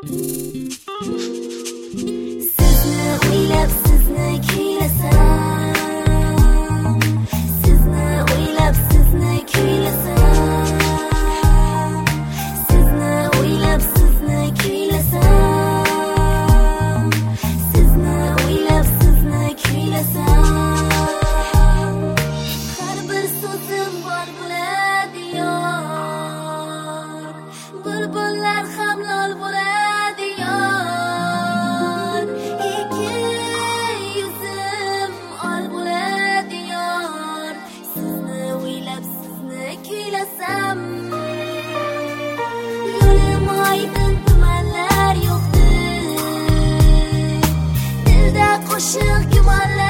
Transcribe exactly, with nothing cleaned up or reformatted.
Sizni o'ylab sizni kuylasam, sizni o'ylab sizni kuylasam, sizni o'ylab sizni kuylasam, sizni o'ylab sizni kuylasam, har bir so'zim bor bo'ladi yor, bulbullar ham lol bo'ladi yor, ikki yuzim ol bo'ladi yor, sizni o'ylab sizni kuylasam. Yo'lim oydin, tumanlar yo'qdir, dilda qo'shiq gumonlar